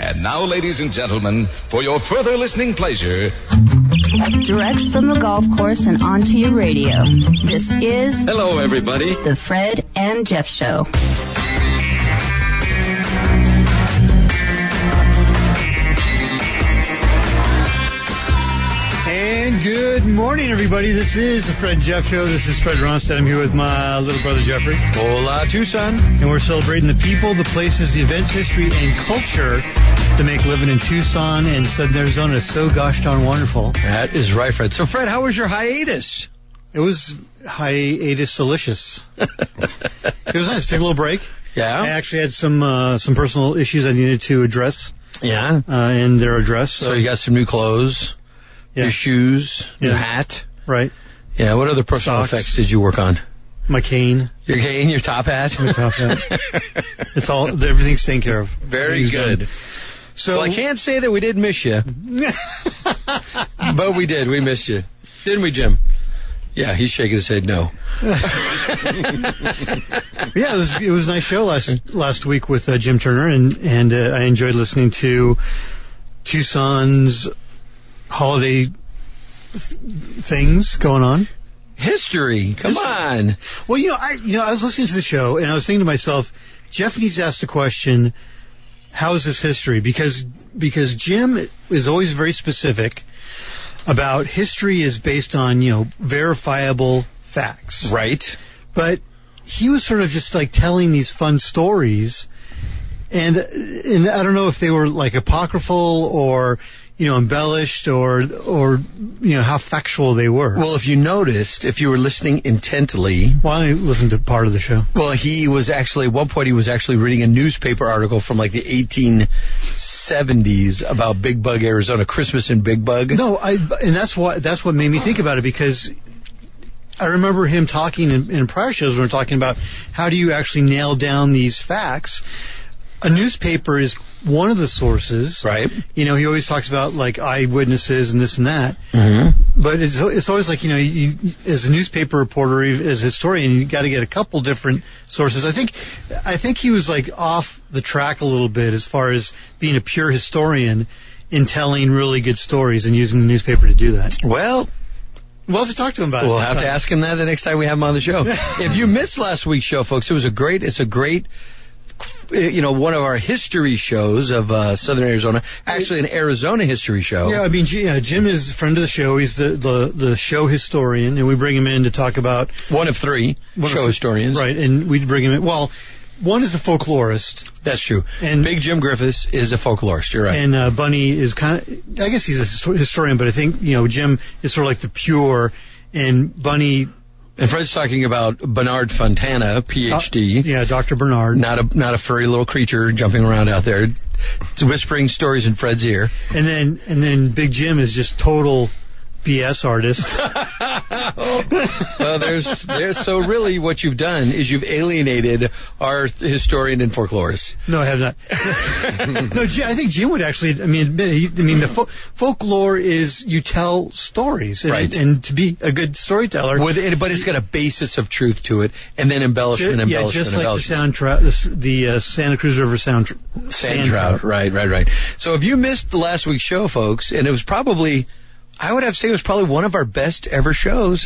And now, ladies and gentlemen, for your further listening pleasure, direct from the golf course and onto your radio, this is... Hello, everybody. The Fred and Jeff Show. And good morning, everybody. This is the Fred and Jeff Show. This is Fred Ronstadt. I'm here with my little brother, Jeffrey. Hola, Tucson. And we're celebrating the people, the places, the events, history, and culture that make living in Tucson and Southern Arizona so gosh darn wonderful. That is right, Fred. So, Fred, how was your hiatus? It was hiatus delicious. It was nice to take a little break. Yeah. I actually had some personal issues I needed to address. Yeah. And they're addressed. So you got some new clothes, new shoes, new hat. Right. Yeah. What other personal effects did you work on? My cane. Your cane, your top hat? My top hat. Everything's taken care of. Very good. So, well, I can't say that we did miss you. But we did. We missed you. Didn't we, Jim? Yeah, he's shaking his head no. Yeah, it was a nice show last week with Jim Turner, and I enjoyed listening to Tucson's holiday things going on. History, come on. Well, I was listening to the show and I was thinking to myself, Jeff needs to ask the question, how is this history? Because Jim is always very specific about history is based on, verifiable facts. Right. But he was sort of just like telling these fun stories, and I don't know if they were like apocryphal or, embellished or how factual they were. Well, if you noticed, if you were listening intently. Well, I listened to part of the show. Well, at one point he was actually reading a newspaper article from like the 1870s about Big Bug, Arizona, Christmas in Big Bug. No, and that's what made me think about it, because I remember him talking in prior shows when we were talking about how do you actually nail down these facts. A newspaper is one of the sources. Right. He always talks about like eyewitnesses and this and that. Mm-hmm. But it's always like, you as a newspaper reporter, as a historian, you got to get a couple different sources. I think he was like off the track a little bit as far as being a pure historian in telling really good stories and using the newspaper to do that. Well, we'll have to talk to him about it. We'll have to ask him that the next time we have him on the show. If you missed last week's show, folks, it's a great, one of our history shows of Southern Arizona, actually an Arizona history show. Yeah, I mean, Jim is a friend of the show. He's the show historian, and we bring him in to talk about... One of three historians. Right, and we bring him in... Well, one is a folklorist. That's true. And Big Jim Griffiths is a folklorist, you're right. And Bunny is kind of... I guess he's a historian, but I think, Jim is sort of like the pure, and Bunny... And Fred's talking about Bernard Fontana, Ph.D. Yeah, Dr. Bernard. Not a furry little creature jumping around out there. It's whispering stories in Fred's ear. And then Big Jim is just total BS artist. Well, so really what you've done is you've alienated our historian and folklorist. No, I have not. No, I think Jim would actually, admit the folklore is you tell stories. And, right. And to be a good storyteller. But it's got a basis of truth to it, and then embellishment. Yeah, just like the Santa Cruz River sand trout. Right. So if you missed the last week's show, folks, and it was probably... I would have to say it was probably one of our best ever shows.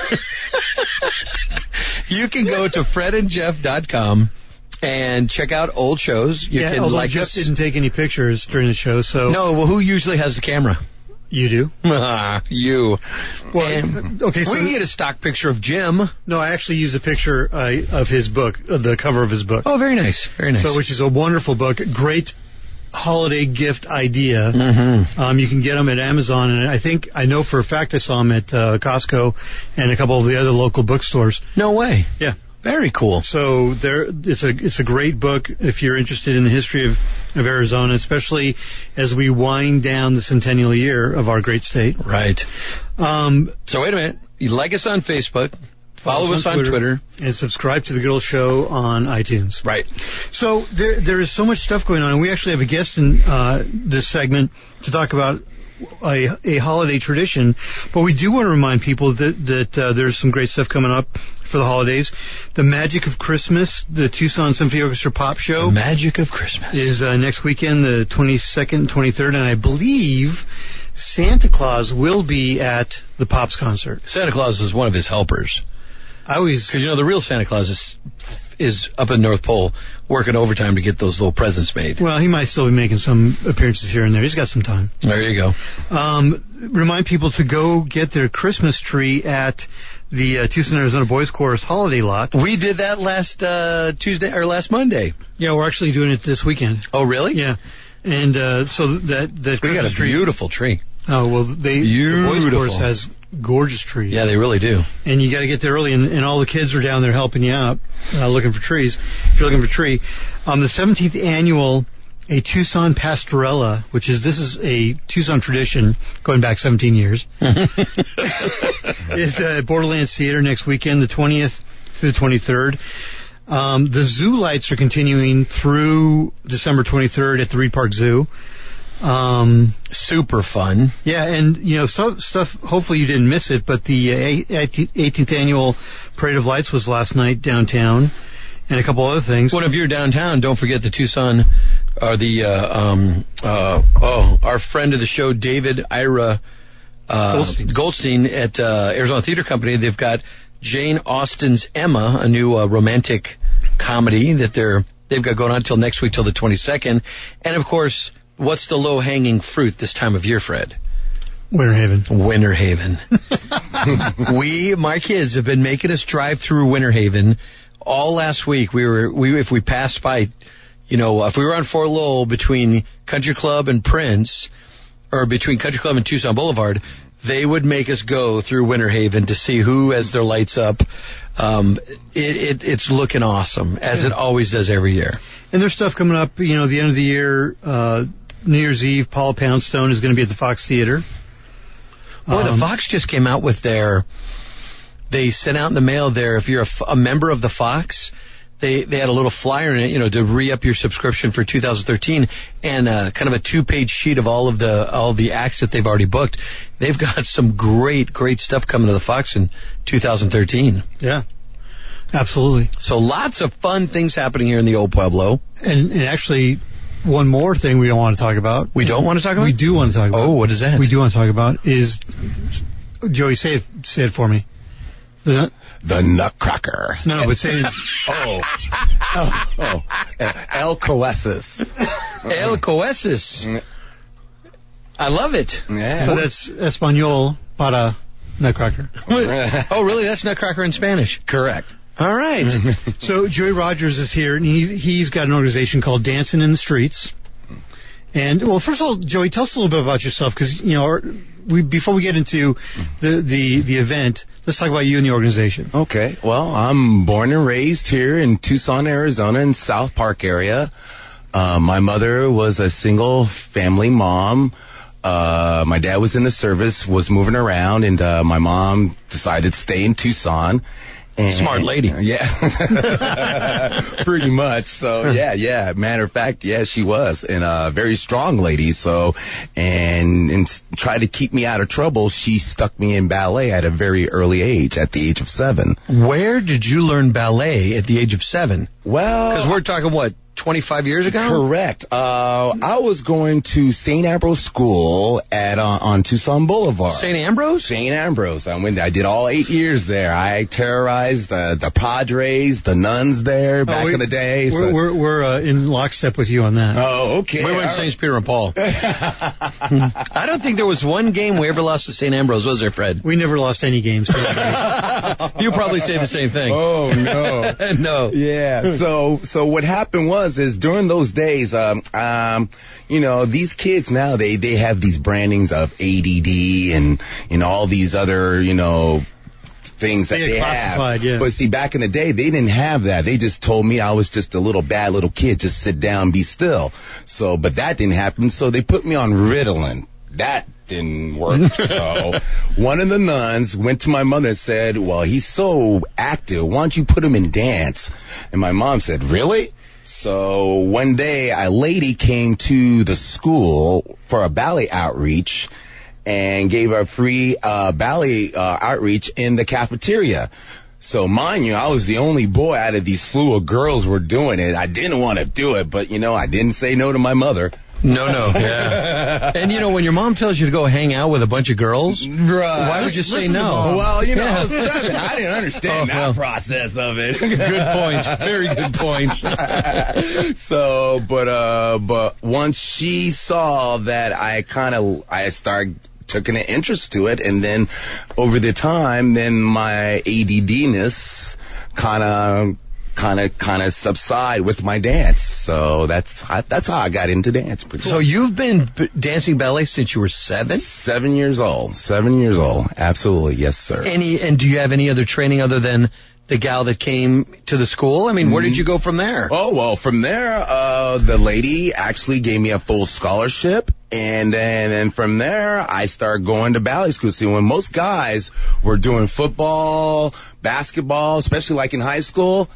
You can go to fredandjeff.com and check out old shows. Although Jeff didn't take any pictures during the show, so... No, well, who usually has the camera? You do. You. Well, okay, so... We can get a stock picture of Jim. No, I actually used a picture of his book, the cover of his book. Oh, very nice. Very nice. So, which is a wonderful book. Great holiday gift idea. Mm-hmm. You can get them at Amazon, and I know for a fact I saw them at Costco and a couple of the other local bookstores. No way. Yeah. Very cool. So it's a great book if you're interested in the history of Arizona, especially as we wind down the centennial year of our great state. Right. So wait a minute. You like us on Facebook. Follow us on Twitter. And subscribe to The Good Old Show on iTunes. Right. So there is so much stuff going on, and we actually have a guest in this segment to talk about a holiday tradition. But we do want to remind people that there's some great stuff coming up for the holidays. The Magic of Christmas, the Tucson Symphony Orchestra Pop Show. The Magic of Christmas. Is next weekend, the 22nd, 23rd, and I believe Santa Claus will be at the Pops concert. Santa Claus is one of his helpers. Because, the real Santa Claus is up in North Pole working overtime to get those little presents made. Well, he might still be making some appearances here and there. He's got some time. There you go. Remind people to go get their Christmas tree at the Tucson, Arizona Boys Chorus Holiday Lot. We did that last Tuesday or last Monday. Yeah, we're actually doing it this weekend. Oh, really? Yeah. And so that we got a beautiful tree. Oh, well, the Boys Chorus has gorgeous trees. Yeah, they really do. And you got to get there early, and all the kids are down there helping you out, looking for trees. If you're looking for a tree, the 17th annual A Tucson Pastorella, this is a Tucson tradition going back 17 years, is at Borderlands Theater next weekend, the 20th through the 23rd. The zoo lights are continuing through December 23rd at the Reed Park Zoo. Super fun. Yeah, and some stuff, hopefully you didn't miss it, but the 18th annual Parade of Lights was last night downtown, and a couple other things. Well, if you're downtown, don't forget the Tucson, or our friend of the show, David Ira Goldstein at Arizona Theater Company. They've got Jane Austen's Emma, a new romantic comedy that they've got going on until next week, till the 22nd. And of course, what's the low-hanging fruit this time of year, Fred? Winter Haven. My kids have been making us drive through Winter Haven all last week. If we passed by, if we were on Fort Lowell between Country Club and Prince, or between Country Club and Tucson Boulevard, they would make us go through Winter Haven to see who has their lights up. It's looking awesome, as it always does every year. And there's stuff coming up, the end of the year, New Year's Eve, Paula Poundstone is going to be at the Fox Theater. Boy, the Fox just came out with they sent out in the mail if you're a member of the Fox, they had a little flyer in it, to re-up your subscription for 2013, and kind of a 2-page sheet of all the acts that they've already booked. They've got some great stuff coming to the Fox in 2013. Yeah, absolutely. So lots of fun things happening here in the Old Pueblo. And actually, one more thing we don't want to talk about. We don't want to talk about? We do want to talk about. Oh, what is that? We do want to talk about is, Joey, say it for me. The Nutcracker. No, but say it. El Coesis. El Coesis. I love it. Yeah. So that's Espanol para Nutcracker. Oh, really? That's Nutcracker in Spanish. Correct. All right. So Joey Rogers is here, and he's got an organization called Dancing in the Streets. And, well, first of all, Joey, tell us a little bit about yourself, because, before we get into the event, let's talk about you and the organization. Okay. Well, I'm born and raised here in Tucson, Arizona, in South Park area. My mother was a single family mom. My dad was in the service, was moving around, and my mom decided to stay in Tucson. Smart lady. Yeah. Pretty much. So, yeah. Matter of fact, yeah, she was. And a very strong lady. So, and tried to keep me out of trouble, she stuck me in ballet at a very early age, at the age of 7. Where did you learn ballet at the age of 7? Well, because we're talking, 25 years ago? Correct. I was going to St. Ambrose School on Tucson Boulevard. St. Ambrose? St. Ambrose. I did all 8 years there. I terrorized the Padres, the nuns there back in the day. We're in lockstep with you on that. Oh, okay. We went to St. Peter and Paul. I don't think there was one game we ever lost to St. Ambrose, was there, Fred? We never lost any games. You probably say the same thing. Oh, no. No. Yeah. So what happened is during those days, these kids now, they have these brandings of ADD and, all these other, things that they have. Yeah. But see, back in the day, they didn't have that. They just told me I was just a little bad little kid. Just sit down, be still. So, but that didn't happen. So they put me on Ritalin. That didn't work. So one of the nuns went to my mother and said, well, he's so active. Why don't you put him in dance? And my mom said, really? So one day a lady came to the school for a ballet outreach and gave a free ballet outreach in the cafeteria. So mind you, I was the only boy out of these slew of girls were doing it. I didn't want to do it, but I didn't say no to my mother. No. Yeah. And when your mom tells you to go hang out with a bunch of girls, why would you say no? Well, I was 7. I didn't understand that process of it. Good point. Very good point. So, but once she saw that I started taking an interest to it, and then over the time, then my ADD-ness kind of subside with my dance. So that's how I got into dance. So you've been dancing ballet since you were 7? 7 years old. 7 years old. Absolutely. Yes, sir. And do you have any other training other than the gal that came to the school? I mean, where did you go from there? Oh, well, from there, the lady actually gave me a full scholarship. And then from there, I started going to ballet school. See, when most guys were doing football, basketball, especially like in high school,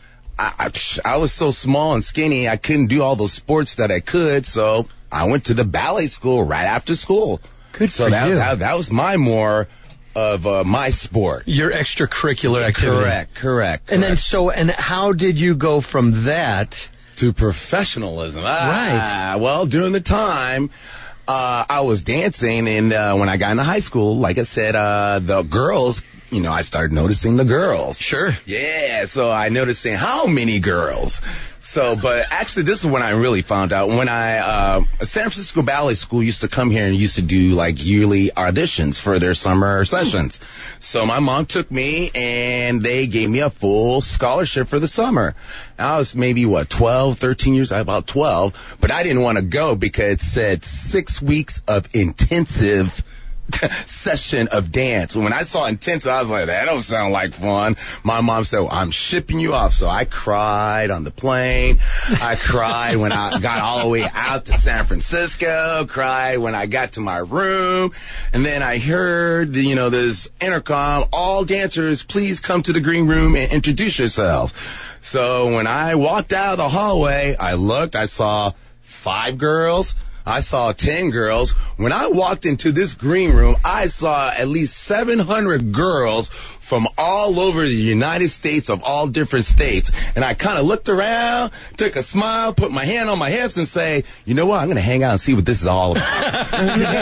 I was so small and skinny, I couldn't do all those sports that I could, so I went to the ballet school right after school. Good for you. That was more of my sport. Your extracurricular activity. Correct. And then, and how did you go from that to professionalism? Right. Well, during the time, I was dancing, and when I got into high school, like I said, the girls, I started noticing the girls. Sure. Yeah, so I noticed how many girls. So, but actually, this is when I really found out. When San Francisco Ballet School used to come here and used to do like yearly auditions for their summer sessions. So my mom took me and they gave me a full scholarship for the summer. I was maybe 12, 13 years, about 12, but I didn't want to go because it said 6 weeks of intensive session of dance. When I saw intensive, I was like, that don't sound like fun. My mom said, well, I'm shipping you off. So I cried on the plane. I cried when I got all the way out to San Francisco, cried when I got to my room. And then I heard, this intercom, all dancers, please come to the green room and introduce yourselves. So when I walked out of the hallway, I looked, I saw 5 girls. I saw 10 girls. When I walked into this green room, I saw at least 700 girls from all over the United States of all different states. And I kind of looked around, took a smile, put my hand on my hips and say, you know what, I'm going to hang out and see what this is all about.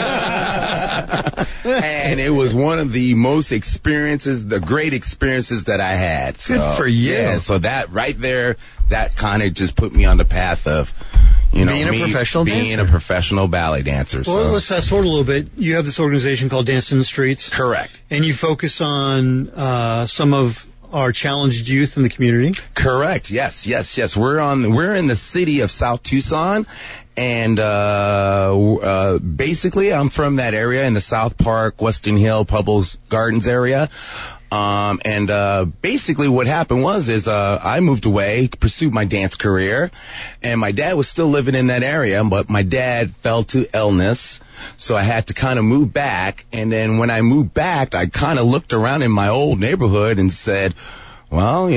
And it was one of the the great experiences that I had. So, good for you. Yeah, so that right there, that kind of just put me on the path of, being a professional ballet dancer. Well, let's fast forward a little bit. You have this organization called Dance in the Streets. Correct. And you focus on some of our challenged youth in the community. Correct. Yes. We're in the city of South Tucson, and basically I'm from that area in the South Park, Western Hill, Public Gardens area. Basically what happened was I moved away, pursued my dance career, and my dad was still living in that area, but my dad fell to illness, so I had to kind of move back. And then when I moved back, I kind of looked around in my old neighborhood and said, well,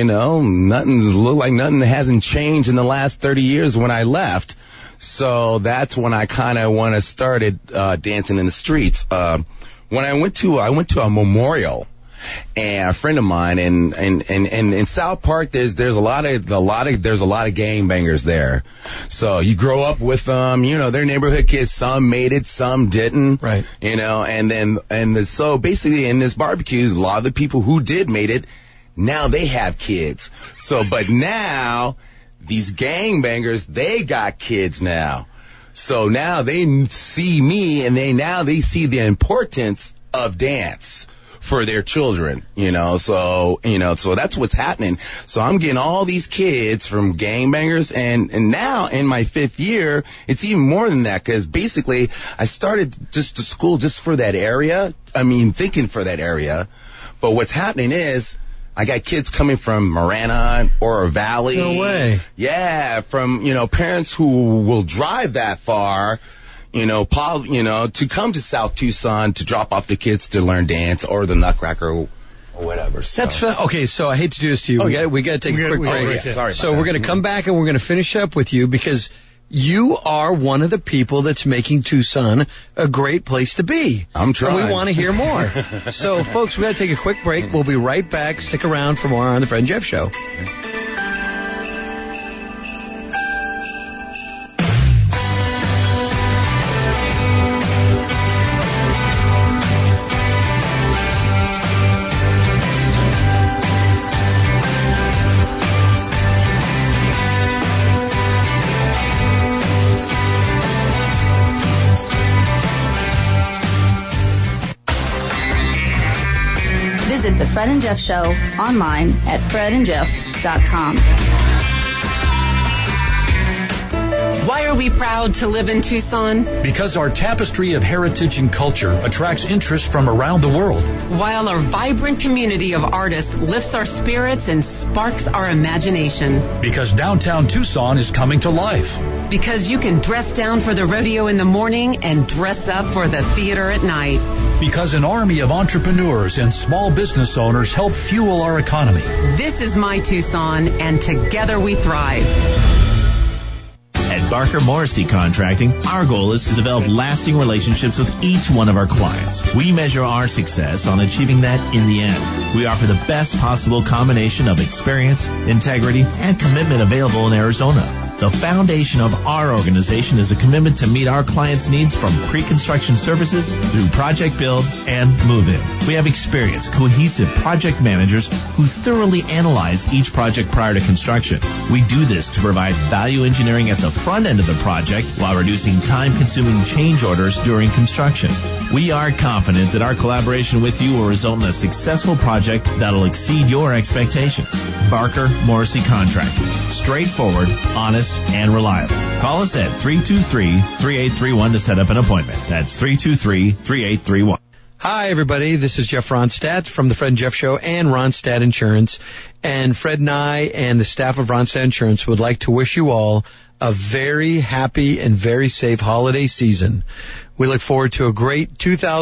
nothing hasn't changed in the last 30 years when I left. So that's when I kind of started dancing in the streets. When I went to a memorial. And a friend of mine, and in South Park, there's a lot of gangbangers there. So you grow up with them, they're neighborhood kids. Some made it, some didn't. Right. So basically in this barbecue, a lot of the people who did made it, now they have kids. So, but now these gangbangers, they got kids now. So now they see me, and they see the importance of dance for their children, so that's what's happening. So I'm getting all these kids from gangbangers, and now in my 5th year, it's even more than that, because basically I started just the school just for that area. Thinking for that area. But what's happening is I got kids coming from Marana or Valley. No way. Yeah, from, parents who will drive that far, to come to South Tucson to drop off the kids to learn dance or the Nutcracker or whatever. So. That's okay. So I hate to do this to you. We got to take a quick break. Sorry. So we're going to come back and we're going to finish up with you because you are one of the people that's making Tucson a great place to be. I'm trying. And we want to hear more. So, folks, we got to take a quick break. We'll be right back. Stick around for more on The Fred and Jeff Show. Visit The Fred and Jeff Show online at fredandjeff.com. Why are we proud to live in Tucson? Because our tapestry of heritage and culture attracts interest from around the world. While our vibrant community of artists lifts our spirits and sparks our imagination. Because downtown Tucson is coming to life. Because you can dress down for the rodeo in the morning and dress up for the theater at night. Because an army of entrepreneurs and small business owners help fuel our economy. This is my Tucson, and together we thrive. At Barker Morrissey Contracting, our goal is to develop lasting relationships with each one of our clients. We measure our success on achieving that in the end. We offer the best possible combination of experience, integrity, and commitment available in Arizona. The foundation of our organization is a commitment to meet our clients' needs from pre-construction services through project build and move-in. We have experienced, cohesive project managers who thoroughly analyze each project prior to construction. We do this to provide value engineering at the front end of the project while reducing time-consuming change orders during construction. We are confident that our collaboration with you will result in a successful project that'll exceed your expectations. Barker Morrissey Contracting. Straightforward, honest, and reliable. Call us at 323-3831 to set up an appointment. That's 323-3831. Hi, everybody. This is Jeff Ronstadt from The Fred and Jeff Show and Ronstadt Insurance. And Fred and I and the staff of Ronstadt Insurance would like to wish you all a very happy and very safe holiday season. We look forward to a great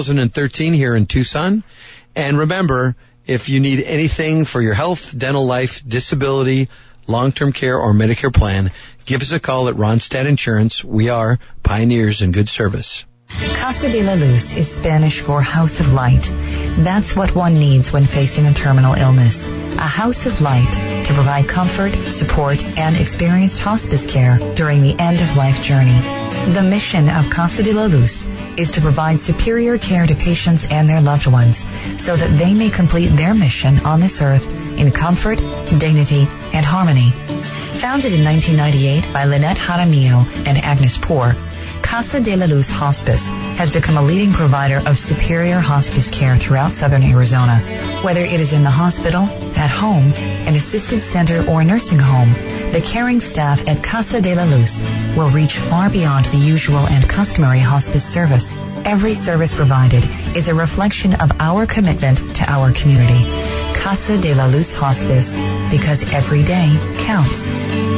2013 here in Tucson. And remember, if you need anything for your health, dental, life, disability, long-term care, or Medicare plan, give us a call at Ronstadt Insurance. We are pioneers in good service. Casa de la Luz is Spanish for house of light. That's what one needs when facing a terminal illness. A house of light to provide comfort, support, and experienced hospice care during the end-of-life journey. The mission of Casa de la Luz is to provide superior care to patients and their loved ones so that they may complete their mission on this earth in comfort, dignity, and harmony. Founded in 1998 by Lynette Jaramillo and Agnes Poor, Casa de la Luz Hospice has become a leading provider of superior hospice care throughout southern Arizona. Whether it is in the hospital, at home, an assisted center, or a nursing home, the caring staff at Casa de la Luz will reach far beyond the usual and customary hospice service. Every service provided is a reflection of our commitment to our community. Casa de la Luz Hospice, because every day counts.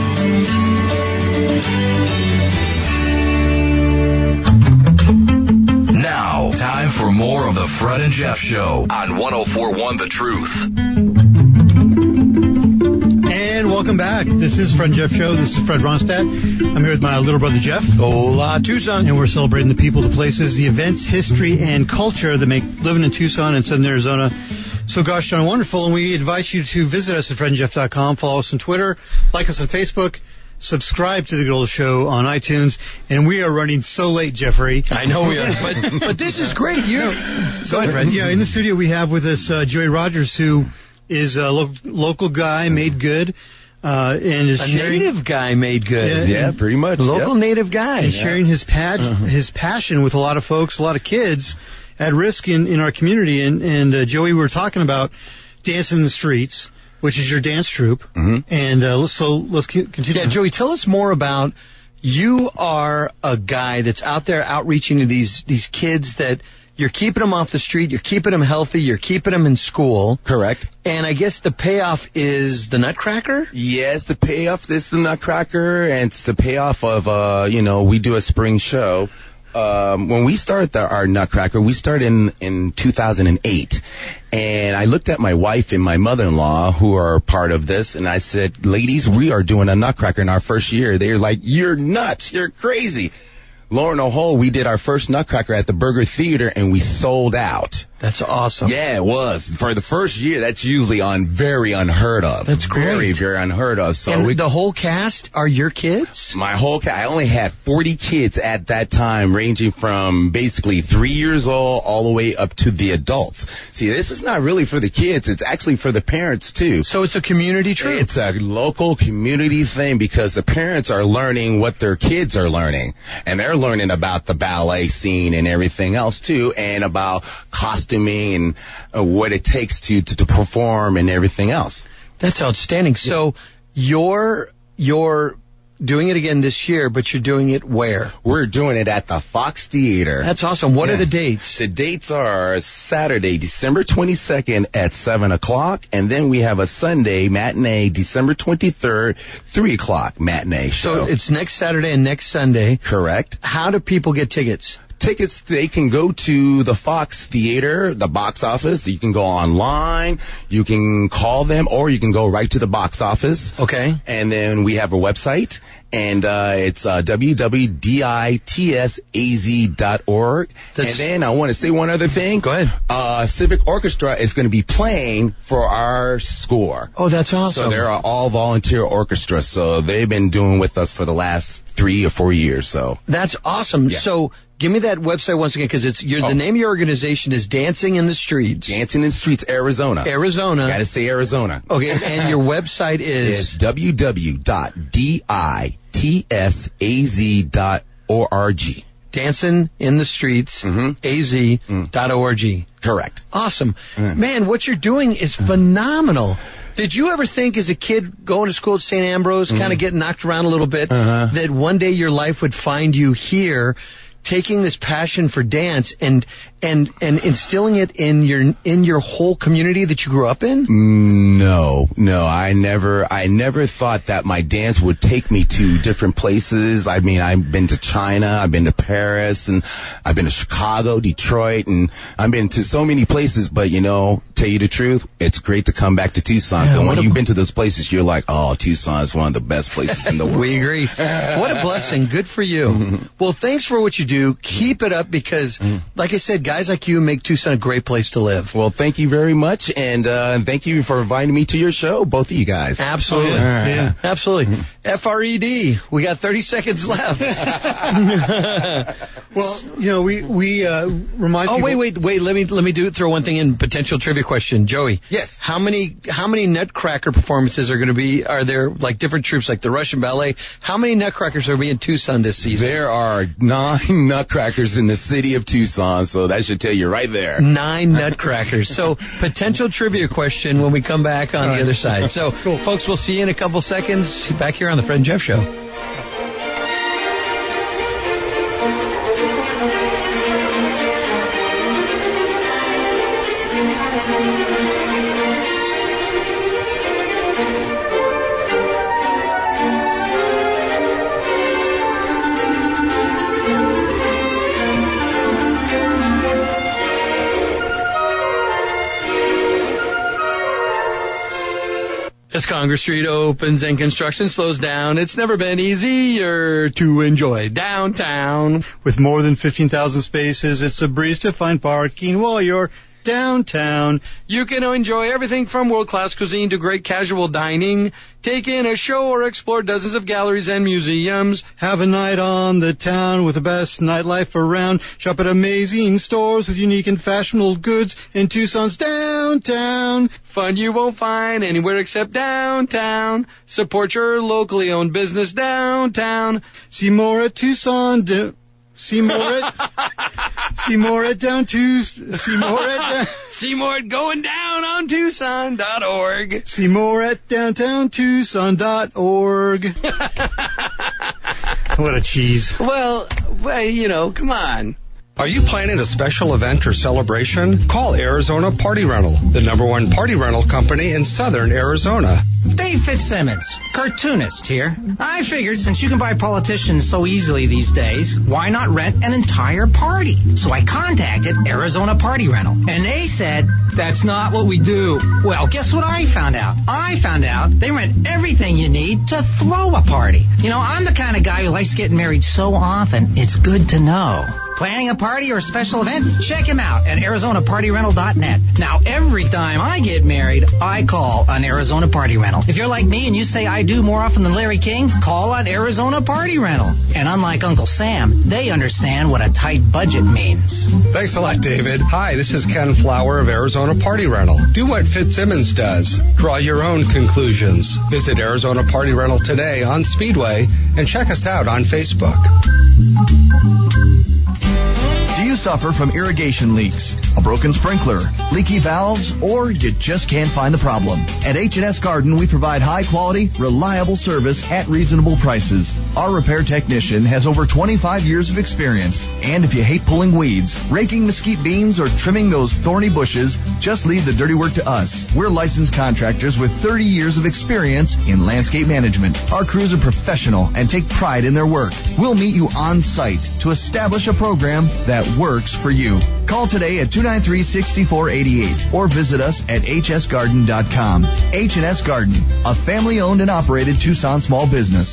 Now, time for more of the Fred and Jeff Show on 104.1 The Truth. And welcome back. This is Fred and Jeff Show. This is Fred Ronstadt. I'm here with my little brother Jeff. Hola, Tucson. And we're celebrating the people, the places, the events, history, and culture that make living in Tucson and southern Arizona so gosh darn wonderful. And we invite you to visit us at fredandjeff.com, follow us on Twitter, like us on Facebook, subscribe to the Good Old Show on iTunes, and we are running so late, Jeffrey. I know we are, but this is great. Go ahead, Fred. Yeah, in the studio we have with us Joey Rogers, who is a local guy made good, and is native guy made good. Yeah, pretty much. Local native guy. And sharing his passion with a lot of folks, a lot of kids at risk in our community. And Joey, we were talking about Dancing in the Streets, which is your dance troupe. Mm-hmm. And let's continue. Yeah, Joey, tell us more about, you are a guy that's out there outreaching to these kids that you're keeping them off the street, you're keeping them healthy, you're keeping them in school. Correct. And I guess the payoff is the Nutcracker? Yes, the payoff is the Nutcracker, and it's the payoff of, we do a spring show When we started our Nutcracker, we started in 2008. And I looked at my wife and my mother-in-law, who are part of this, and I said, ladies, we are doing a Nutcracker in our first year. They're like, you're nuts. You're crazy. Lo and behold, we did our first Nutcracker at the Burger Theater, and we sold out. That's awesome. Yeah, it was. For the first year, that's usually very unheard of. That's great. Very, very unheard of. So and the whole cast are your kids? My whole cast. I only had 40 kids at that time, ranging from basically 3 years old all the way up to the adults. See, this is not really for the kids. It's actually for the parents, too. So it's a community troupe? It's a local community thing because the parents are learning what their kids are learning. And they're learning about the ballet scene and everything else, too, and about costuming and what it takes to perform and everything else. That's outstanding. So you're doing it again this year, but you're doing it where? We're doing it at the Fox Theater. That's awesome. What are the dates? The dates are Saturday, December 22nd at 7 o'clock, and then we have a Sunday matinee, December 23rd, 3 o'clock matinee show. So it's next Saturday and next Sunday. Correct. How do people get tickets? Tickets, they can go to the Fox Theater, the box office. You can go online, you can call them, or you can go right to the box office. Okay. And then we have a website, and it's www.ditszaz.org. And then I want to say one other thing. Go ahead. Civic Orchestra is going to be playing for our score. Oh, that's awesome. So they're all volunteer orchestra, so they've been doing with us for the last 3 or 4 years. So that's awesome. Yeah. So give me that website once again, because the name of your organization is Dancing in the Streets. Dancing in the Streets, Arizona. Arizona. Gotta say Arizona. Okay, and your website is? It's www.ditszaz.org. Dancing in the Streets, az.org. Correct. Awesome. Man, what you're doing is phenomenal. Did you ever think as a kid going to school at St. Ambrose, kind of getting knocked around a little bit, that one day your life would find you here taking this passion for dance and instilling it in your whole community that you grew up in? No, I never thought that my dance would take me to different places. I mean, I've been to China, I've been to Paris, and I've been to Chicago, Detroit, and I've been to so many places, but tell you the truth, it's great to come back to Tucson. Yeah, and when you've been to those places, you're like, oh, Tucson is one of the best places in the world. We agree. What a blessing. Good for you. Well, thanks for what you do. Keep it up because, like I said, guys like you make Tucson a great place to live. Well, thank you very much, and thank you for inviting me to your show, both of you guys. Absolutely. Yeah. Absolutely. FRED. We got 30 seconds left. Well, we remind people. Oh, wait. Let me throw one thing in. Potential trivia question. Joey. Yes. How many Nutcracker performances are going to be? Are there like different troops like the Russian Ballet? How many Nutcrackers are we in Tucson this season? There are 9 Nutcrackers in the city of Tucson, so that should tell you right there. 9 Nutcrackers. So potential trivia question when we come back on the other side. So, cool. Folks, we'll see you in a couple seconds back here on the Fred and Jeff Show. As Congress Street opens and construction slows down, it's never been easier to enjoy downtown. With more than 15,000 spaces, it's a breeze to find parking while you're downtown. You can enjoy everything from world-class cuisine to great casual dining. Take in a show or explore dozens of galleries and museums. Have a night on the town with the best nightlife around. Shop at amazing stores with unique and fashionable goods in Tucson's downtown. Fun you won't find anywhere except downtown. Support your locally owned business downtown. See more at Tucson. See more at down to see more at see more at going down on Tucson.org. See more at downtowntucson.org. What a cheese. Well, come on. Are you planning a special event or celebration? Call Arizona Party Rental, the #1 party rental company in southern Arizona. Dave Fitzsimmons, cartoonist here. I figured since you can buy politicians so easily these days, why not rent an entire party? So I contacted Arizona Party Rental, and they said, that's not what we do. Well, guess what I found out? I found out they rent everything you need to throw a party. You know, I'm the kind of guy who likes getting married so often, it's good to know. Planning a party or a special event? Check him out at ArizonaPartyRental.net. Now, every time I get married, I call on Arizona Party Rental. If you're like me and you say I do more often than Larry King, call on Arizona Party Rental. And unlike Uncle Sam, they understand what a tight budget means. Thanks a lot, David. Hi, this is Ken Flower of Arizona Party Rental. Do what Fitzsimmons does. Draw your own conclusions. Visit Arizona Party Rental today on Speedway and check us out on Facebook. Do you suffer from irrigation leaks, a broken sprinkler, leaky valves, or you just can't find the problem? At H&S Garden, we provide high-quality, reliable service at reasonable prices. Our repair technician has over 25 years of experience. And if you hate pulling weeds, raking mesquite beans, or trimming those thorny bushes, just leave the dirty work to us. We're licensed contractors with 30 years of experience in landscape management. Our crews are professional and take pride in their work. We'll meet you on site to establish a program that works for you. Call today at 293-6488 or visit us at hsgarden.com. H&S Garden, a family-owned and operated Tucson small business.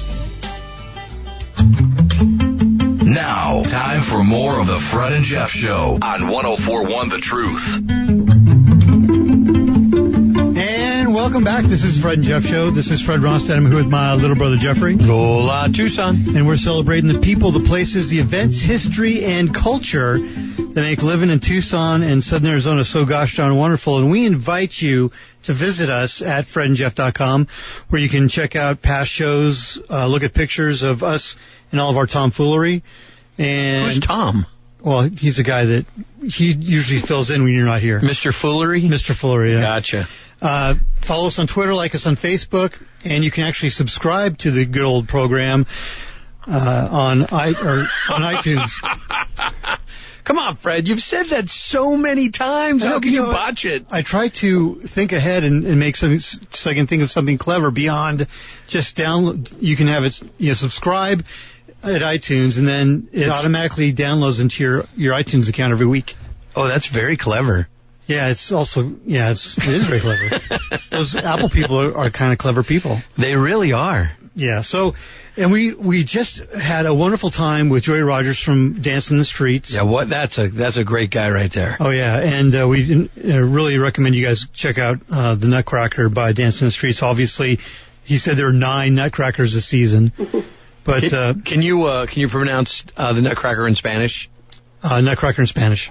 Now, time for more of the Fred and Jeff Show on 104.1 The Truth. And welcome back. This is Fred and Jeff Show. This is Fred Ronstadt. I'm here with my little brother Jeffrey. Hola, Tucson. And we're celebrating the people, the places, the events, history, and culture that make living in Tucson and Southern Arizona so gosh darn wonderful. And we invite you to visit us at fredandjeff.com, where you can check out past shows, look at pictures of us and all of our tomfoolery. And who's Tom? Well, he's the guy that he usually fills in when you're not here. Mr. Foolery? Mr. Foolery, yeah. Gotcha. Follow us on Twitter, like us on Facebook, and you can actually subscribe to the good old program on iTunes. Come on, Fred. You've said that so many times. How can you botch it? I try to think ahead and make something so I can think of something clever beyond just download. You can have it, subscribe at iTunes, and then it automatically downloads into your iTunes account every week. Oh, that's very clever. Yeah, it is very clever. Those Apple people are kind of clever people. They really are. Yeah. So, and we just had a wonderful time with Joey Rogers from Dancing in the Streets. Yeah, that's a great guy right there. Oh yeah, and we really recommend you guys check out the Nutcracker by Dancing in the Streets. Obviously, he said there are 9 Nutcrackers this season. But can you pronounce the Nutcracker in Spanish? Nutcracker in Spanish.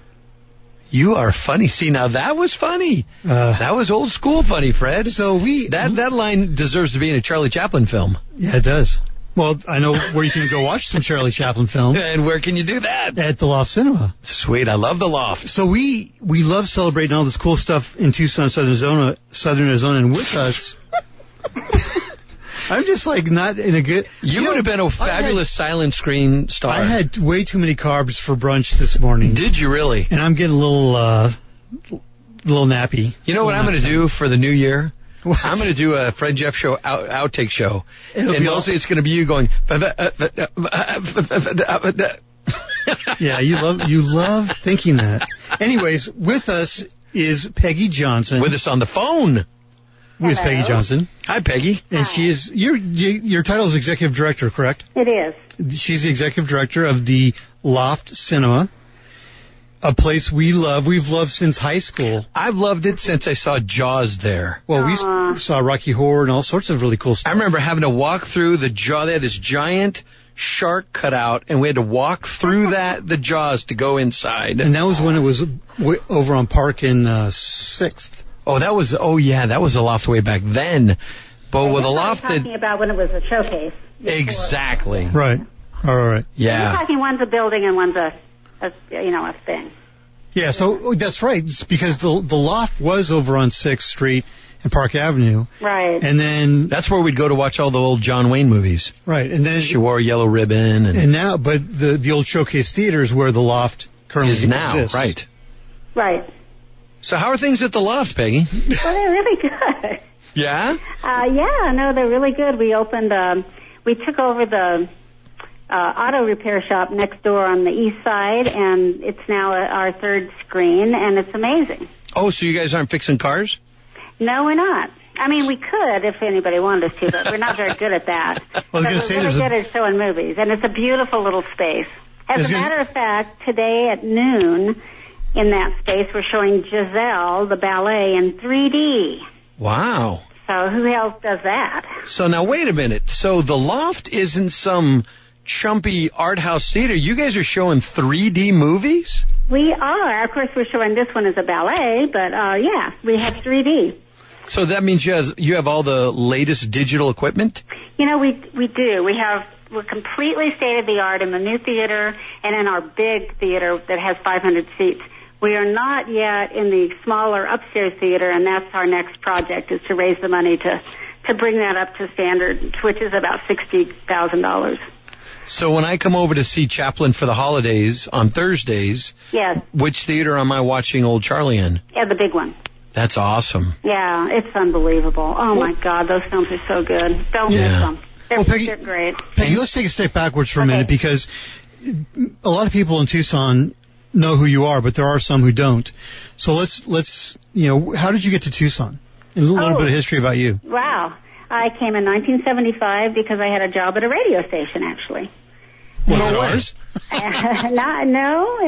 You are funny. See, now that was funny. That was old school funny, Fred. So that line deserves to be in a Charlie Chaplin film. Yeah, it does. Well, I know where you can go watch some Charlie Chaplin films. And where can you do that? At the Loft Cinema. Sweet, I love the Loft. So we love celebrating all this cool stuff in Tucson, Southern Arizona, and with us. I'm just like not in a good. You would have been a fabulous silent screen star. I had way too many carbs for brunch this morning. Did you really? And I'm getting a little nappy. You know what I'm going to do for the new year? What? I'm going to do a Fred Jeff Show outtake show, and mostly it's going to be you going. Yeah, you love thinking that. Anyways, with us is Peggy Johnson. With us on the phone. With Peggy Johnson. Hi, Peggy. And Hi. She is your title is executive director, correct? It is. She's the executive director of the Loft Cinema, a place we love. We've loved since high school. I've loved it since I saw Jaws there. Well, we saw Rocky Horror and all sorts of really cool stuff. I remember having to walk through the Jaws. They had this giant shark cut out, and we had to walk through the Jaws to go inside. And that was when it was over on Park in 6th. Oh, that was a Loft way back then. But with a Loft that... talking about when it was a showcase. Exactly. Right. All right. Yeah. You're talking one's a building and one's a thing. Yeah, so that's right. It's because the Loft was over on 6th Street and Park Avenue. Right. And then... That's where we'd go to watch all the old John Wayne movies. Right. And then... She wore a yellow ribbon. And now, but the old Showcase Theater is where the Loft currently is now. exists. Right. Right. So how are things at the Loft, Peggy? Well, they're really good. Yeah? Yeah, no, they're really good. We opened, we took over the auto repair shop next door on the east side, and it's now our third screen, and it's amazing. Oh, so you guys aren't fixing cars? No, we're not. I mean, we could if anybody wanted us to, but we're not very good at that. Well, we're really good at showing movies, and it's a beautiful little space. As a matter of fact, today at noon in that space, we're showing Giselle, the ballet, in 3D. Wow. So who else does that? So now wait a minute. So the Loft isn't some chumpy art house theater. You guys are showing 3D movies? We are. Of course, we're showing this one as a ballet, but yeah, we have 3D. So that means you have all the latest digital equipment? You know, we do. We're completely state-of-the-art in the new theater and in our big theater that has 500 seats. We are not yet in the smaller upstairs theater, and that's our next project, is to raise the money to bring that up to standard, which is about $60,000. So when I come over to see Chaplin for the holidays on Thursdays, yes, which theater am I watching Old Charlie in? Yeah, the big one. That's awesome. Yeah, it's unbelievable. Oh, my God, those films are so good. Don't miss them. They're great. Peggy, let's take a step backwards for a minute, because a lot of people in Tucson know who you are, but there are some who don't. So let's how did you get to Tucson? A little bit of history about you. Wow. I came in 1975 because I had a job at a radio station, actually. Was it ours? No,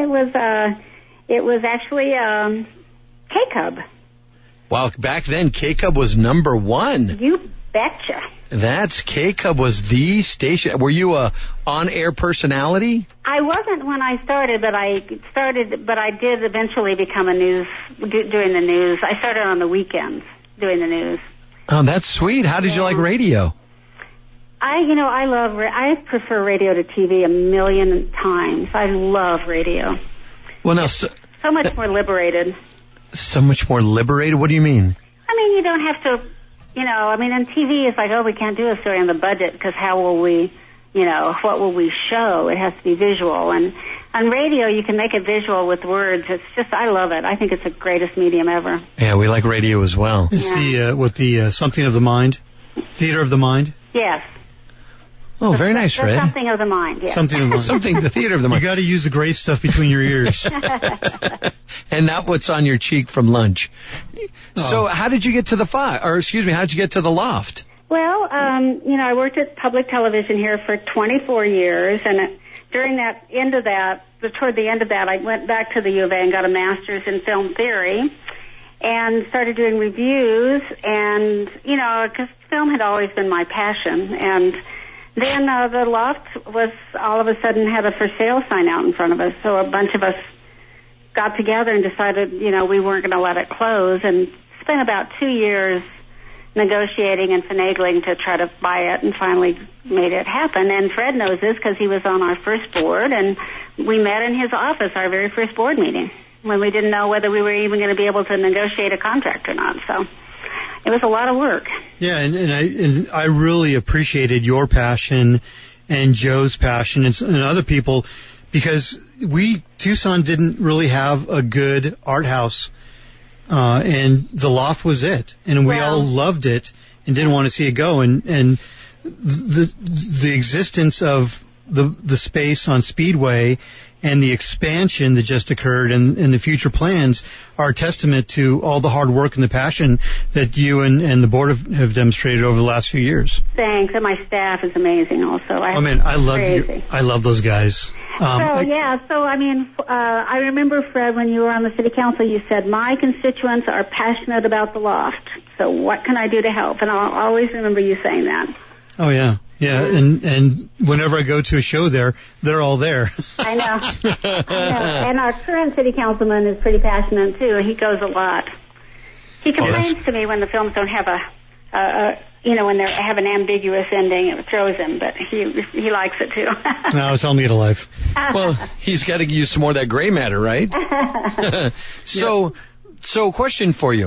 it was actually K-Cub. Wow, back then K-Cub was number one. You betcha. That's K-Cub was the station. Were you a on-air personality? I wasn't when I started, but I did eventually become doing the news. I started on the weekends doing the news. Oh, that's sweet. How did you like radio? I prefer radio to TV a million times. I love radio. Well, now, so much more liberated. So much more liberated? What do you mean? I mean, you don't have to, in TV it's like, oh, we can't do a story on the budget because how will we, what will we show? It has to be visual. And on radio, you can make it visual with words. It's just, I love it. I think it's the greatest medium ever. Yeah, we like radio as well. It's the Something of the Mind? Theater of the Mind? Yes. Oh, very nice, Fred. Something of the mind, yes. Something of the mind. The theater of the mind. You got to use the gray stuff between your ears. And not what's on your cheek from lunch. Oh. So how did you get to how did you get to the Loft? Well, I worked at public television here for 24 years, and toward the end of that, I went back to the U of A and got a master's in film theory and started doing reviews, and, because film had always been my passion, and then the Loft was all of a sudden had a for sale sign out in front of us, so a bunch of us got together and decided, we weren't going to let it close, and spent about 2 years negotiating and finagling to try to buy it, and finally made it happen. And Fred knows this because he was on our first board, and we met in his office, our very first board meeting, when we didn't know whether we were even going to be able to negotiate a contract or not. So it was a lot of work. Yeah, and I really appreciated your passion and Joe's passion and other people, because Tucson didn't really have a good art house, and the Loft was it, and we all loved it and didn't want to see it go, and the existence of the space on Speedway and the expansion that just occurred and the future plans are a testament to all the hard work and the passion that you and the board have demonstrated over the last few years. Thanks, and my staff is amazing also. I love those guys. I remember, Fred, when you were on the city council, you said, my constituents are passionate about the Loft, so what can I do to help? And I'll always remember you saying that. Oh, yeah. Yeah, and whenever I go to a show there, they're all there. I know. And our current city councilman is pretty passionate, too. He goes a lot. He complains to me when the films don't have when they have an ambiguous ending. It throws him, but he likes it, too. No, tell him to get a life. Well, he's got to use some more of that gray matter, right? So question for you.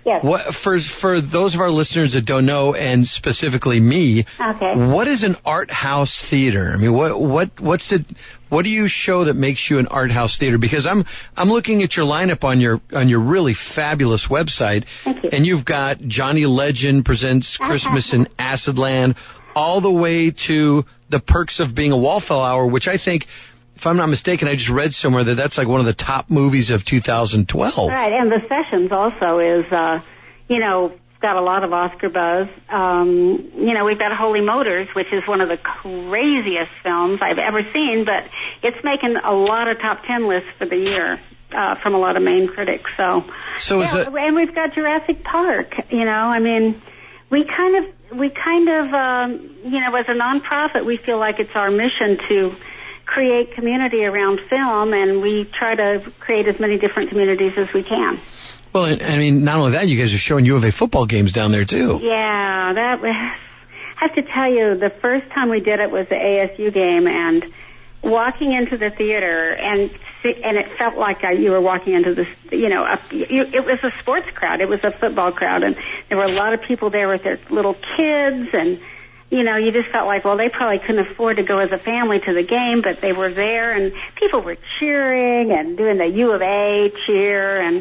Yes. What for those of our listeners that don't know, and specifically me, Okay. what is an art house theater? I mean, what do you show that makes you an art house theater? Because I'm looking at your lineup on your really fabulous website, Thank you. and you've got Johnny Legend presents Christmas in Acidland, all the way to The Perks of Being a Wallflower, which I think, if I'm not mistaken, I just read somewhere that that's like one of the top movies of 2012. Right, and The Sessions also is, got a lot of Oscar buzz. We've got Holy Motors, which is one of the craziest films I've ever seen, but it's making a lot of top 10 lists for the year from a lot of main critics. And we've got Jurassic Park. We kind of, as a nonprofit, we feel like it's our mission to create community around film, and we try to create as many different communities as we can. Well, I mean, not only that, you guys are showing U of A football games down there, too. Yeah, I have to tell you, the first time we did it was the ASU game, and walking into the theater, and it felt like you were walking into this, it was a sports crowd. It was a football crowd, and there were a lot of people there with their little kids, and you just felt like, well, they probably couldn't afford to go as a family to the game, but they were there, and people were cheering and doing the U of A cheer, and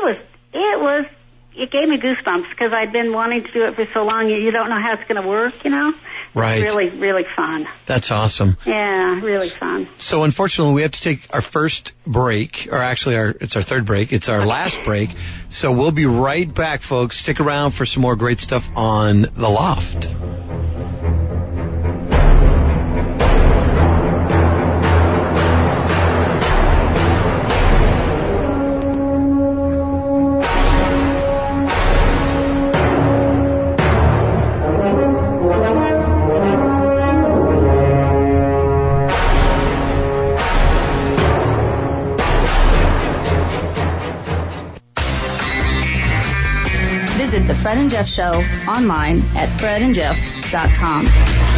it gave me goosebumps because I'd been wanting to do it for so long. You don't know how it's going to work, Right. It's really, really fun. That's awesome. Yeah, really fun. So unfortunately, we have to take our first break, or actually it's our third break. It's our last break. So we'll be right back, folks. Stick around for some more great stuff on The Loft. Visit The Fred and Jeff Show online at fredandjeff.com.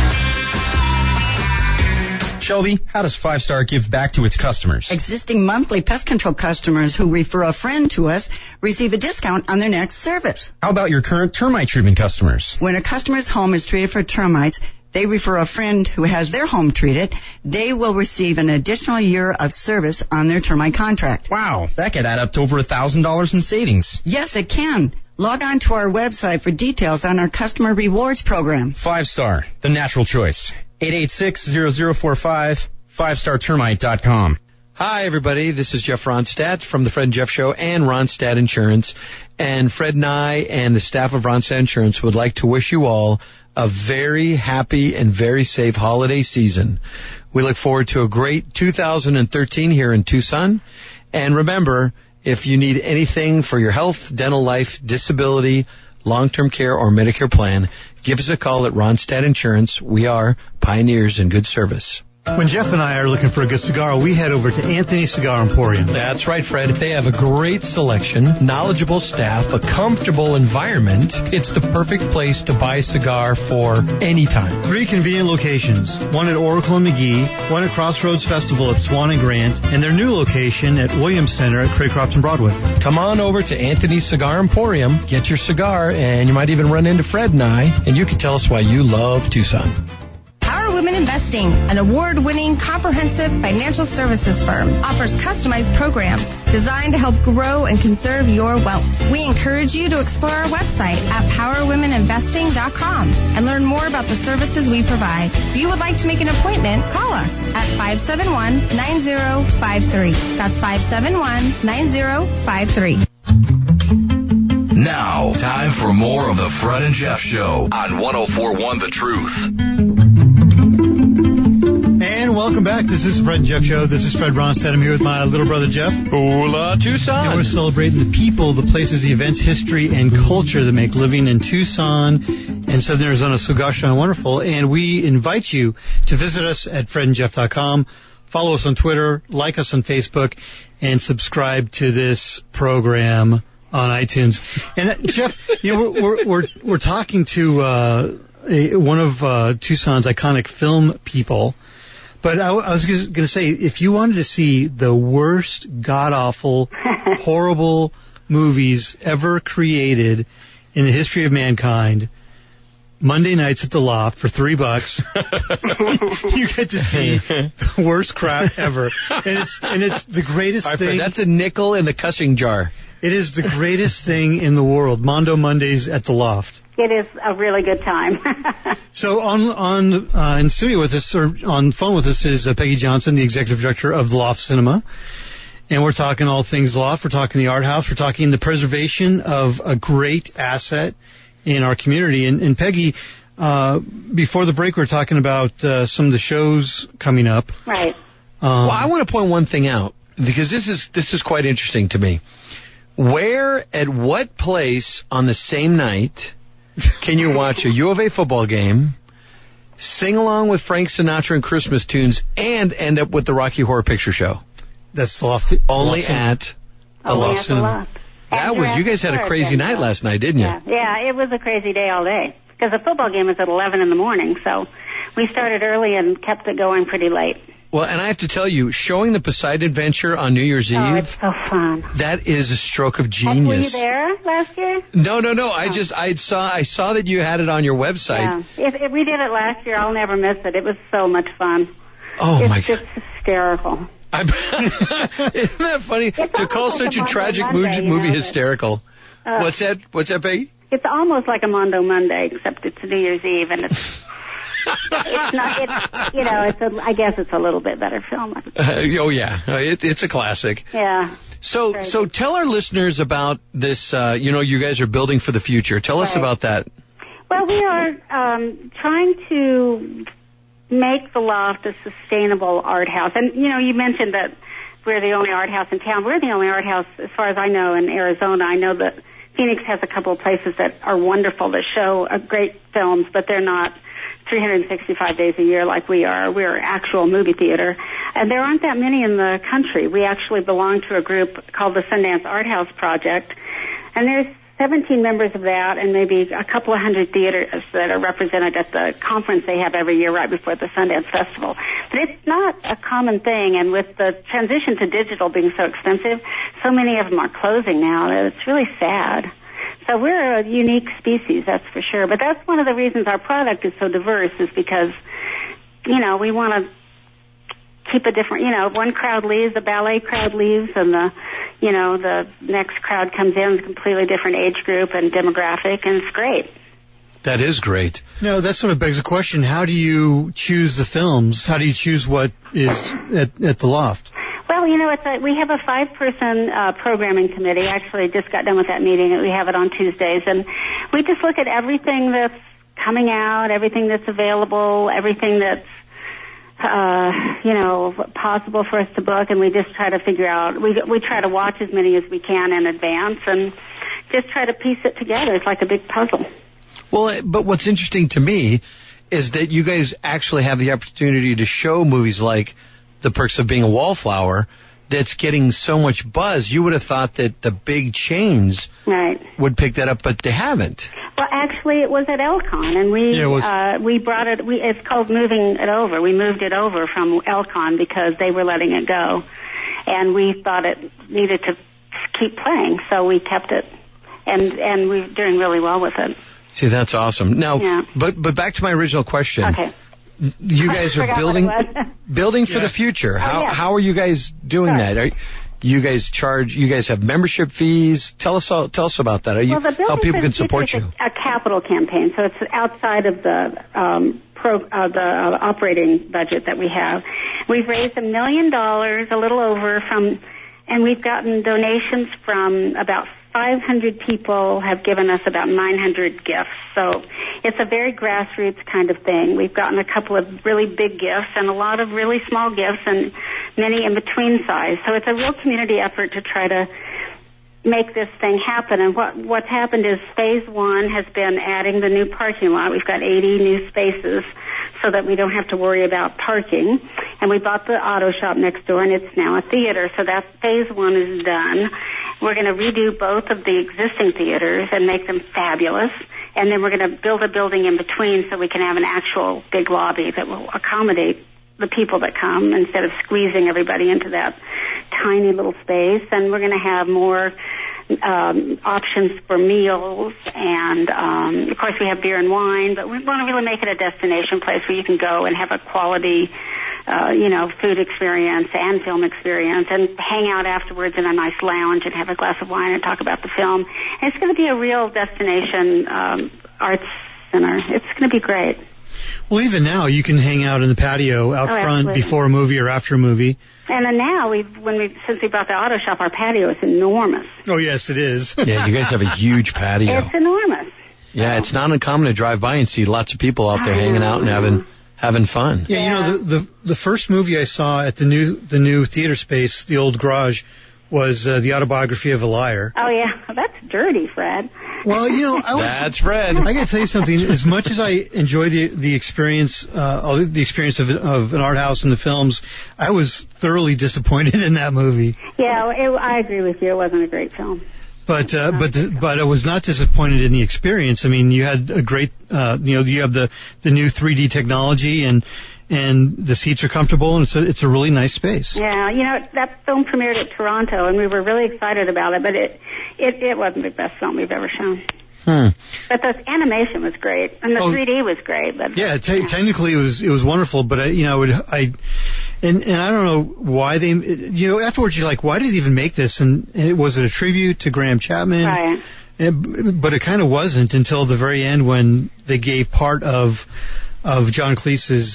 Shelby, how does 5 Star give back to its customers? Existing monthly pest control customers who refer a friend to us receive a discount on their next service. How about your current termite treatment customers? When a customer's home is treated for termites, they refer a friend who has their home treated, they will receive an additional year of service on their termite contract. Wow, that could add up to over $1,000 in savings. Yes, it can. Log on to our website for details on our customer rewards program. 5 Star, the natural choice. 886-0045, 5startermite.com. Hi, everybody. This is Jeff Ronstadt from the Fred and Jeff Show and Ronstadt Insurance. And Fred and I and the staff of Ronstadt Insurance would like to wish you all a very happy and very safe holiday season. We look forward to a great 2013 here in Tucson. And remember, if you need anything for your health, dental, life, disability, long-term care, or Medicare plan, give us a call at Ronstadt Insurance. We are pioneers in good service. When Jeff and I are looking for a good cigar, we head over to Anthony Cigar Emporium. That's right, Fred. They have a great selection, knowledgeable staff, a comfortable environment. It's the perfect place to buy a cigar for any time. 3 convenient locations, one at Oracle and McGee, one at Crossroads Festival at Swan and Grant, and their new location at Williams Center at Craycroft and Broadway. Come on over to Anthony's Cigar Emporium, get your cigar, and you might even run into Fred and I, and you can tell us why you love Tucson. Power Women Investing, an award-winning comprehensive financial services firm, offers customized programs designed to help grow and conserve your wealth. We encourage you to explore our website at powerwomeninvesting.com and learn more about the services we provide. If you would like to make an appointment, call us at 571-9053. That's 571-9053. Now, time for more of the Fred and Jeff Show on 104.1 The Truth. And welcome back. This is Fred and Jeff Show. This is Fred Ronstadt. I'm here with my little brother Jeff. Hola, Tucson. And we're celebrating the people, the places, the events, history, and culture that make living in Tucson and Southern Arizona so gosh darn wonderful. And we invite you to visit us at fredandjeff.com. Follow us on Twitter, like us on Facebook, and subscribe to this program on iTunes. And Jeff, we're talking to one of Tucson's iconic film people. But I was going to say, if you wanted to see the worst, god-awful, horrible movies ever created in the history of mankind. Monday nights at the Loft for $3. You get to see the worst crap ever, and it's the greatest thing. That's a nickel in the cussing jar. It is the greatest thing in the world. Mondo Mondays at the Loft. It is a really good time. So in studio with us, or on phone with us, is Peggy Johnson, the executive director of the Loft Cinema. And we're talking all things Loft. We're talking the art house. We're talking the preservation of a great asset in our community. And Peggy, before the break, we were talking about some of the shows coming up. Right. Well, I want to point one thing out, because this is quite interesting to me. Where, at what place on the same night can you watch a U of A football game, sing along with Frank Sinatra and Christmas tunes, and end up with the Rocky Horror Picture Show? That's the Loft. Only at the Loft Cinema. That was, you guys had a crazy night last night, didn't you? Yeah, it was a crazy day all day. Because the football game was at 11 in the morning, so we started early and kept it going pretty late. Well, and I have to tell you, showing the Poseidon Adventure on New Year's Eve. It's so fun. That is a stroke of genius. Were you there last year? No. I saw that you had it on your website. Yeah. If we did it last year, I'll never miss it. It was so much fun. Oh, my God. It's just hysterical. Isn't that funny? To call such a tragic movie hysterical. What's that, Peggy? It's almost like a Mondo Monday, except it's New Year's Eve, and it's not. I guess it's a little bit better film. It's a classic. Yeah. So tell our listeners about this. You guys are building for the future. Tell us about that. Well, we are trying to make the Loft a sustainable art house. And, you mentioned that we're the only art house in town. We're the only art house, as far as I know, in Arizona. I know that Phoenix has a couple of places that are wonderful that show great films, but they're not 365 days a year like we are. We're actual movie theater. And there aren't that many in the country. We actually belong to a group called the Sundance Art House Project. And there's 17 members of that, and maybe a couple of hundred theaters that are represented at the conference they have every year right before the Sundance Festival. But it's not a common thing, and with the transition to digital being so expensive, so many of them are closing now that it's really sad. So we're a unique species, that's for sure. But that's one of the reasons our product is so diverse, is because, we want to keep a different, one crowd leaves, the ballet crowd leaves, and the next crowd comes in, a completely different age group and demographic, and it's great. That is great. No, that sort of begs the question, how do you choose the films? How do you choose what is at the Loft? Well, we have a 5-person programming committee. Actually, just got done with that meeting, and we have it on Tuesdays, and we just look at everything that's coming out, everything that's available, everything that's possible for us to book, and we just try to figure out, we try to watch as many as we can in advance and just try to piece it together. It's like a big puzzle. Well, but what's interesting to me is that you guys actually have the opportunity to show movies like The Perks of Being a Wallflower that's getting so much buzz. You would have thought that the big chains would pick that up, but they haven't. Well, actually, it was at Elcon, and we brought it. It's called moving it over. We moved it over from Elcon because they were letting it go, and we thought it needed to keep playing, so we kept it, and we're doing really well with it. See, that's awesome. Now, but back to my original question. Okay. You guys are building for the future. How are you guys doing that? You guys have membership fees. Tell us about that. How people can support you. A capital campaign, so it's outside of the operating budget that we have. We've raised $1 million, a little over, and we've gotten donations from about 500 people have given us about 900 gifts. So it's a very grassroots kind of thing. We've gotten a couple of really big gifts and a lot of really small gifts and many in between size. So it's a real community effort to try to make this thing happen. And what's happened is phase 1 has been adding the new parking lot. We've got 80 new spaces so that we don't have to worry about parking. And we bought the auto shop next door, and it's now a theater. So that phase 1 is done. We're going to redo both of the existing theaters and make them fabulous. And then we're going to build a building in between so we can have an actual big lobby that will accommodate the people that come instead of squeezing everybody into that tiny little space. And we're going to have more options for meals, and of course we have beer and wine, but we want to really make it a destination place where you can go and have a quality food experience and film experience, and hang out afterwards in a nice lounge and have a glass of wine and talk about the film. And it's going to be a real destination arts center. It's going to be great. Well, even now you can hang out in the patio out front absolutely. Before a movie or after a movie. And then now, since we bought the auto shop, our patio is enormous. Oh, yes, it is. Yeah, you guys have a huge patio. It's enormous. Yeah, it's not uncommon to drive by and see lots of people out there hanging out and having fun. Yeah, the first movie I saw at the new theater space, the old garage, was The Autobiography of a Liar. Oh, yeah. That's dirty, Fred. Well, that's Fred. I got to tell you something. As much as I enjoy the experience, the experience of an art house and the films, I was thoroughly disappointed in that movie. Yeah, I agree with you. It wasn't a great film. But I was not disappointed in the experience. I mean, you had a great, you have the new 3D technology and the seats are comfortable, and it's a really nice space. Yeah, that film premiered at Toronto, and we were really excited about it, but it wasn't the best film we've ever shown. But the animation was great, and the 3D was great. But technically it was wonderful, but I don't know why they, afterwards you're like, why did they even make this? And was it a tribute to Graham Chapman? Right. But it kind of wasn't until the very end when they gave part of John Cleese's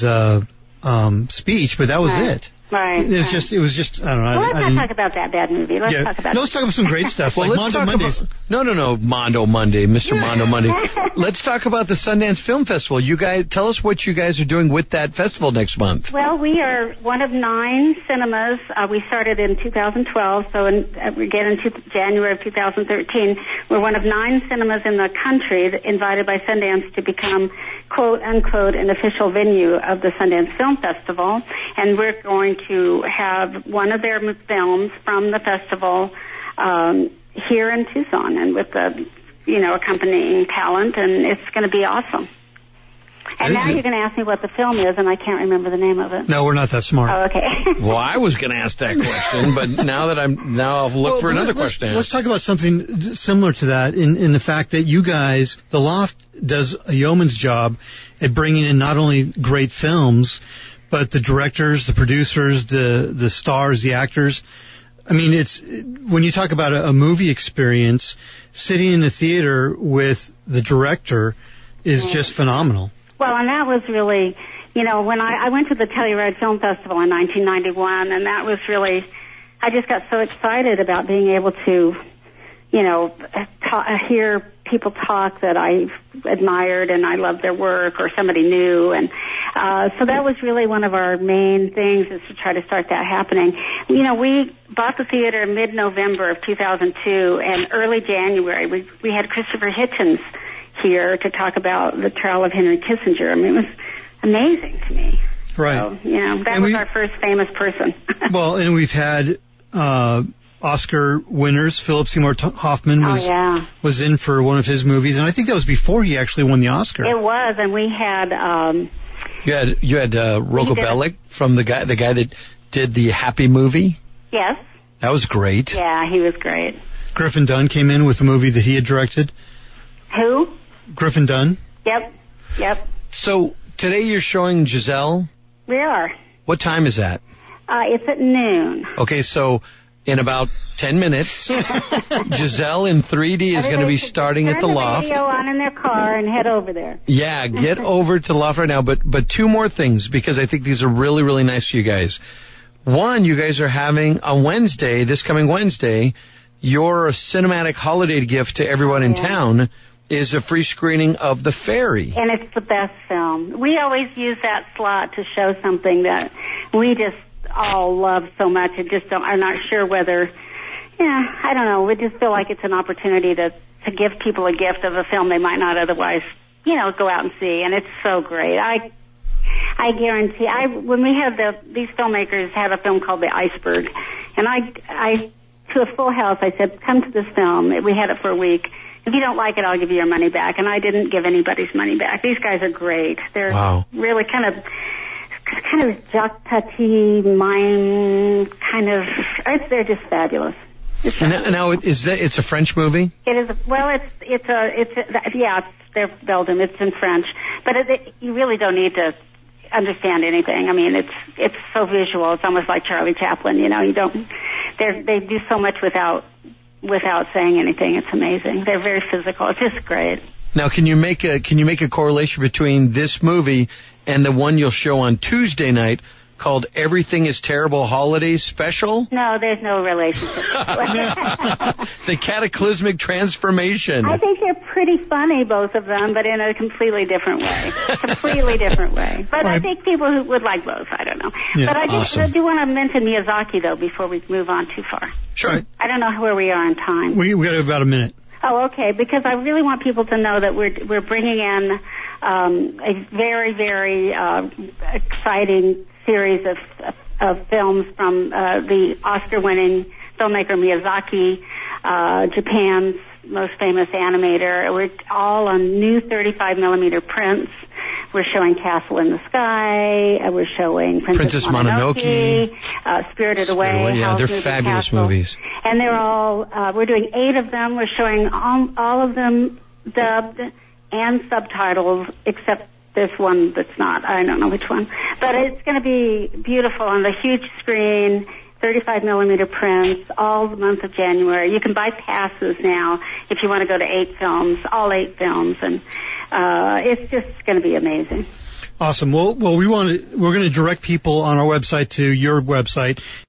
speech, but that was it. Right. It was just I don't know. Well, let's not talk about that bad movie. Let's talk about some great stuff. Well, like let's Mondo talk Mondays. No, Mondo Monday, Mr. Mondo Monday. Let's talk about the Sundance Film Festival. You guys, tell us what you guys are doing with that festival next month. Well, we are one of 9 cinemas. We started in 2012, so we get into January of 2013. We're one of 9 cinemas in the country invited by Sundance to become, quote unquote, an official venue of the Sundance Film Festival, and we're going to have one of their films from the festival here in Tucson, and with the accompanying talent, and it's going to be awesome. And now you're going to ask me what the film is, and I can't remember the name of it. No, we're not that smart. Oh, okay. Well, I was going to ask that question, but now I'll look for another question. Let's talk about something similar to that in the fact that you guys, The Loft, does a yeoman's job at bringing in not only great films, but the directors, the producers, the stars, the actors. I mean, it's when you talk about a movie experience, sitting in the theater with the director is just phenomenal. Well, and that was really, when I went to the Telluride Film Festival in 1991, and that was really, I just got so excited about being able to, hear people talk that I admired and I loved their work, or somebody new, and so that was really one of our main things, is to try to start that happening. We bought the theater mid-November of 2002, and early January we had Christopher Hitchens here to talk about the trial of Henry Kissinger. I mean, it was amazing to me. Right. So, that was our first famous person. Well, and we've had Oscar winners. Philip Seymour Hoffman was in for one of his movies, and I think that was before he actually won the Oscar. It was, and we had you had Rocco Bellic from the guy that did the Happy movie. Yes. That was great. Yeah, he was great. Griffin Dunn came in with a movie that he had directed. Who? Griffin Dunn. Yep. So today you're showing Giselle. We are. What time is that? It's at noon. Okay, so in about 10 minutes, Giselle in 3D is going to be starting at the Loft. Turn the radio on in their car and head over there. Yeah, get over to the Loft right now. But 2 more things, because I think these are really, really nice for you guys. One, you guys are having on Wednesday, this coming Wednesday, your cinematic holiday gift to everyone in town is a free screening of The Ferry. And it's the best film. We always use that slot to show something that we just all love so much. I'm not sure whether, I don't know. We just feel like it's an opportunity to give people a gift of a film they might not otherwise, go out and see. And it's so great. I guarantee, when we had these filmmakers had a film called The Iceberg, and I to a full house, I said, come to this film. We had it for a week. If you don't like it, I'll give you your money back. And I didn't give anybody's money back. These guys are great. They're really kind of Jacques Tati, mime, they're just fabulous. Now, it's a French movie? It is. They're Belgium. It's in French, but you really don't need to understand anything. I mean, it's so visual. It's almost like Charlie Chaplin. You know, they do so much without saying anything. It's amazing. They're very physical. It's just great. Now, can you make a correlation between this movie and the one you'll show on Tuesday night called Everything is Terrible Holiday Special? No, there's no relationship. The Cataclysmic Transformation. I think they're pretty funny, both of them, but in a completely different way. But I think people who would like both, I don't know. Yeah, but I do want to mention Miyazaki, though, before we move on too far. Sure. I don't know where we are in time. We got about a minute. Oh, okay, because I really want people to know that we're bringing in a very, very exciting series of films from the Oscar-winning filmmaker Miyazaki, Japan's most famous animator. We're all on new 35mm prints. We're showing Castle in the Sky. We're showing Princess Mononoke, Spirited Away. Yeah, they're fabulous movies. And they're all, we're doing 8 of them. We're showing all of them dubbed and subtitles, except this one that's not. I don't know which one. But it's going to be beautiful on the huge screen, 35mm prints, all the month of January. You can buy passes now if you want to go to 8 films, all 8 films, and it's just going to be amazing. Awesome. Well, we're going to direct people on our website to your website.